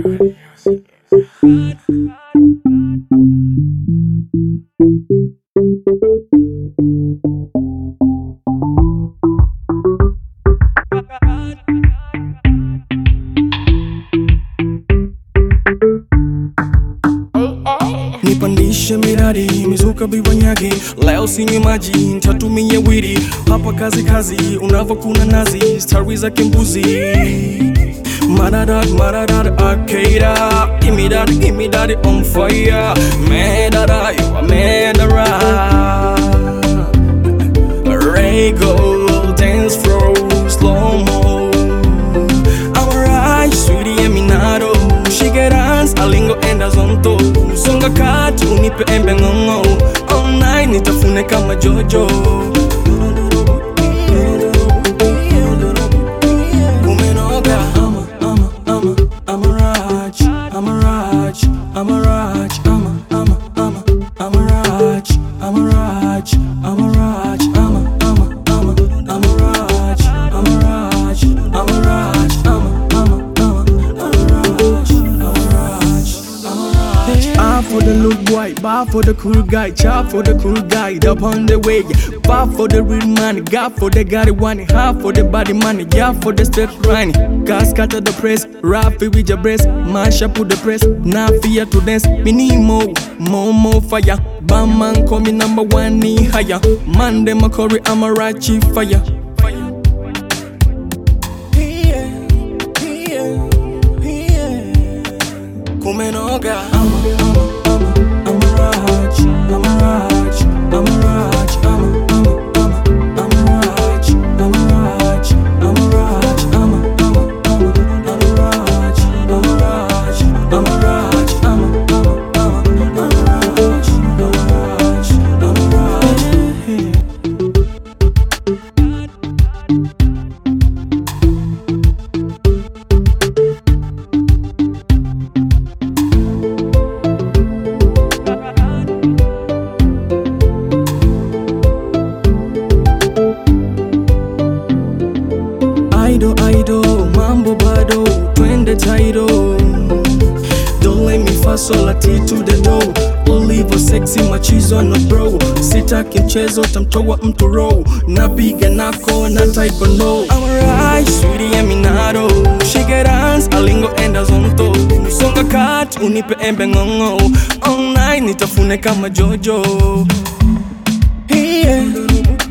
Nipandishe miradi, mizuka bibanyagi. Leo sinywi maji, nitatumia wiri. Hapa kazi kazi, unavokuna nazi. Stari za kimbuzi. Maradat, Akeda. Give me that on fire. Medara, you are Medara. Rego, dance floor, slow-mo. I'm alright, sweetie, eminado. She get dance, alingo enda zonto. Songa kati, unipe embe ngongo. All night, nitafune kama Jojo. Umenoga. I'm a Raj, I'm a Raj, I'm a Raj, I'm a Raj, I'm a Raj, I'm a Raj, I'm a Raj, I'm a Raj, I'm a Raj, A for the look boy, bar for the cool guy, chop for the cool guy, up on the way. Bar for the real money, got for the got one, half for the body money, yeah for the step rhyme. Gas scatter the press, rap with your breast, mash up with the press, now fear to dance. Me need more fire. Bam man call me number one, knee higher. Man dem a curry, I'm a right chief fire. Kumenoga. I'm a Raj, I'm a Raj, I'm a Raj, I'm a Raj, I'm a Raj, I'm a Raj, I'm a Raj, I'm a Raj, I'm a Raj, I'm a Raj. Idol, mambo bado, twende taido. Don't let me faso la T to the dough. Olivo sexy machizo no bro. Sitaki mchezo tamtoa mtu row. Napiga nako na taekwondo. I'm alright, sweetie eminado. She get dance, alingo enda zonto. Songa kat, unipe embe ngongo. All night nitafune kama Jojo.